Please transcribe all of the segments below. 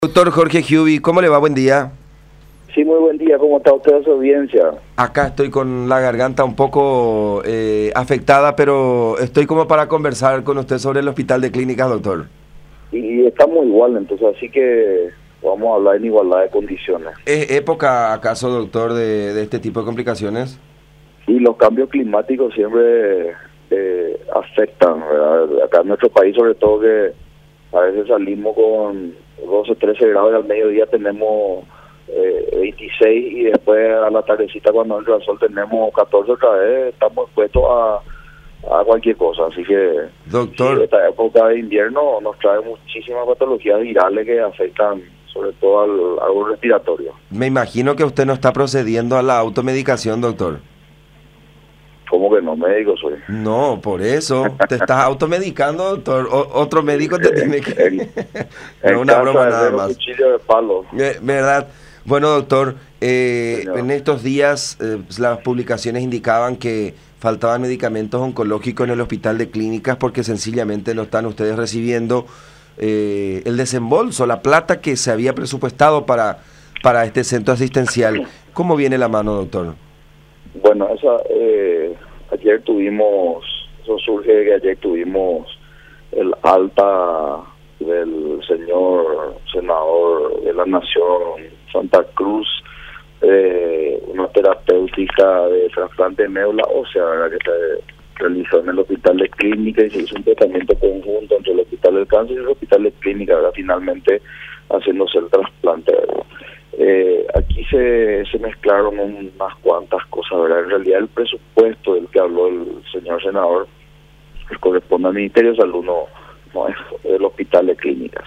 Doctor Jorge Giubi, ¿cómo le va? Buen día. Sí, muy buen día. ¿Cómo está usted, su audiencia? Acá estoy con la garganta un poco afectada, pero estoy como para conversar con usted sobre el Hospital de Clínicas, doctor. Y estamos igual, entonces, así que vamos a hablar en igualdad de condiciones. ¿Es época acaso, doctor, de este tipo de complicaciones? Y los cambios climáticos siempre afectan, ¿verdad? Acá en nuestro país, sobre todo, que a veces salimos con 12, 13 grados y al mediodía tenemos 26 y después a la tardecita cuando entra el sol tenemos 14 otra vez. Estamos expuestos a cualquier cosa, así que Doctor, sí, esta época de invierno nos trae muchísimas patologías virales que afectan sobre todo al respiratorio. me imagino que usted no está procediendo a la automedicación, doctor. ¿Cómo que no? Médico soy. No, por eso. Te estás automedicando, doctor. Otro médico te tiene que... No, una casa broma de nada un más. cuchillo de palo. ¿Verdad? Bueno, doctor, Señor. en estos días las publicaciones indicaban que faltaban medicamentos oncológicos en el Hospital de Clínicas porque sencillamente no están ustedes recibiendo el desembolso, la plata que se había presupuestado para este centro asistencial. ¿Cómo viene la mano, doctor? Bueno, ayer tuvimos, eso surge de que ayer tuvimos el alta del señor senador de la Nación, Santa Cruz, una terapéutica de trasplante de médula ósea, ¿verdad? Que se realizó en el Hospital de Clínica y se hizo un tratamiento conjunto entre el Hospital del Cáncer y el Hospital de Clínica, ¿verdad? Finalmente haciéndose el trasplante, ¿verdad? Aquí se mezclaron unas cuantas cosas, ¿verdad? En realidad el presupuesto del que habló el señor senador que corresponde al Ministerio de Salud, no es el Hospital de Clínicas.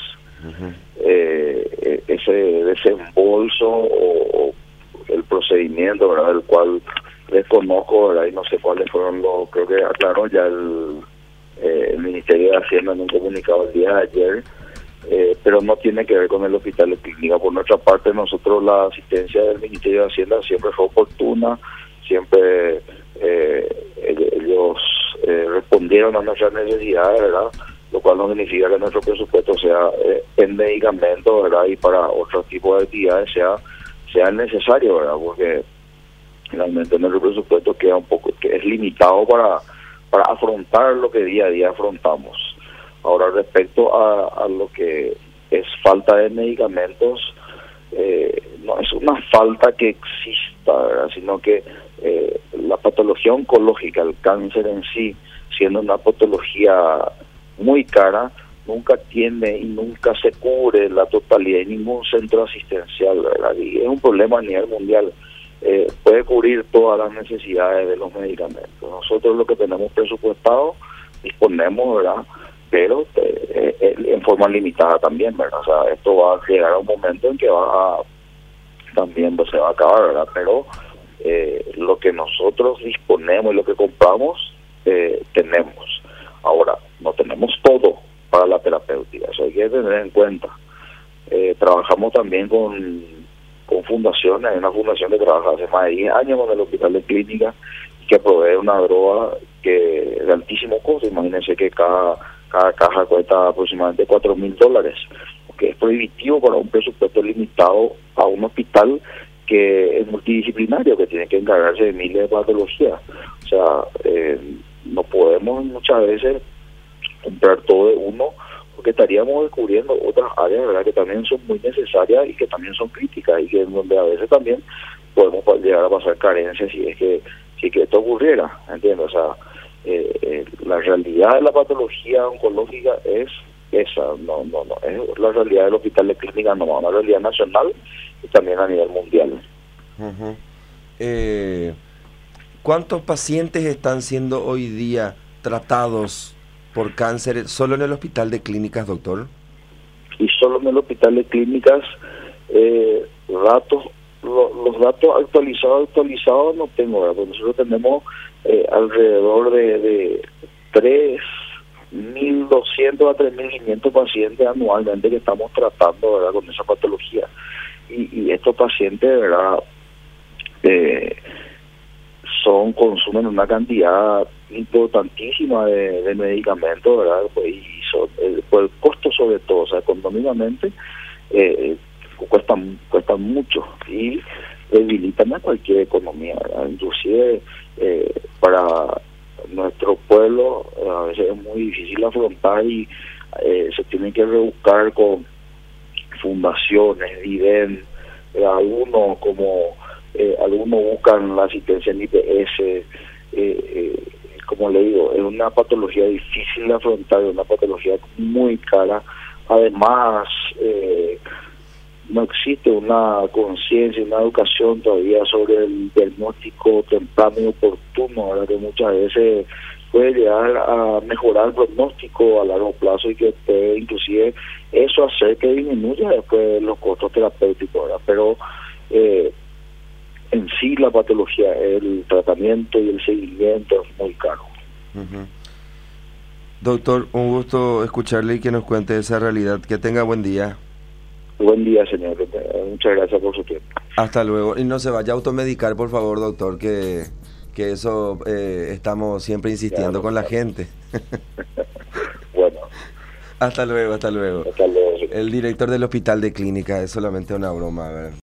Ese desembolso o el procedimiento, ¿verdad? Del cual desconozco, ¿verdad? Y no sé cuáles fueron creo que aclaró ya el Ministerio de Hacienda en un comunicado el día de ayer. Pero no tiene que ver con el Hospital de Clínica. Por nuestra parte, nosotros la asistencia del Ministerio de Hacienda siempre fue oportuna, siempre ellos respondieron a nuestras necesidades, ¿verdad? Lo cual no significa que nuestro presupuesto sea en medicamentos, ¿verdad? Y para otro tipo de actividades sea necesario, ¿verdad? Porque realmente nuestro presupuesto queda un poco, que es limitado para afrontar lo que día a día afrontamos. Ahora, respecto a lo que es falta de medicamentos, no es una falta que exista, ¿verdad? Sino que la patología oncológica, el cáncer en sí, siendo una patología muy cara, nunca tiene y nunca se cubre la totalidad de ningún centro asistencial, ¿verdad? Y es un problema a nivel mundial. Puede cubrir todas las necesidades de los medicamentos. Nosotros lo que tenemos presupuestado, disponemos, ¿verdad? Pero en forma limitada también, ¿verdad? O sea, esto va a llegar a un momento en que también se va a acabar, ¿verdad? Pero lo que nosotros disponemos y lo que compramos, tenemos. Ahora, no tenemos todo para la terapéutica, eso hay que tener en cuenta. Trabajamos también con fundaciones, hay una fundación que trabaja hace más de 10 años con el Hospital de Clínica, que provee una droga que de altísimo costo. Imagínense que cada caja cuesta aproximadamente $4,000, que es prohibitivo para un presupuesto limitado a un hospital que es multidisciplinario, que tiene que encargarse de miles de patologías. O sea, no podemos muchas veces comprar todo de uno, porque estaríamos descubriendo otras áreas, ¿verdad?, que también son muy necesarias y que también son críticas, y que en donde a veces también podemos llegar a pasar carencias si es que esto ocurriera, ¿entiendes? O sea, la realidad de la patología oncológica es esa, no es la realidad del Hospital de Clínica, no, una realidad nacional y también a nivel mundial. ¿Cuántos pacientes están siendo hoy día tratados por cáncer solo en el Hospital de Clínicas, doctor? Y solo en el Hospital de Clínicas, los datos actualizados no tengo, ¿verdad? Nosotros tenemos alrededor de 3.200 a 3.500 pacientes anualmente que estamos tratando, ¿verdad?, con esa patología. Y estos pacientes, ¿verdad?, consumen una cantidad importantísima de medicamentos, ¿verdad? Pues, y por el costo sobre todo, o sea, económicamente eh, cuesta mucho y debilitan a cualquier economía, ¿verdad? Inclusive para nuestro pueblo a veces es muy difícil afrontar y se tienen que rebuscar con fundaciones, DIVEN, algunos algunos buscan la asistencia en IPS, como le digo, es una patología difícil de afrontar, es una patología muy cara. Además, no existe una conciencia, una educación todavía sobre el diagnóstico temprano y oportuno, ¿verdad? Que muchas veces puede llegar a mejorar el pronóstico a largo plazo y que puede inclusive eso hacer que disminuya después los costos terapéuticos, ¿verdad? Pero en sí la patología, el tratamiento y el seguimiento es muy caro. Uh-huh. Doctor, un gusto escucharle y que nos cuente esa realidad. Que tenga buen día. Buen día, señor. Muchas gracias por su tiempo. Hasta luego. Y no se vaya a automedicar, por favor, doctor, que eso estamos siempre insistiendo con la gente. Bueno. Hasta luego, hasta luego. Hasta luego, señor. El director del Hospital de Clínica, es solamente una broma, a ver.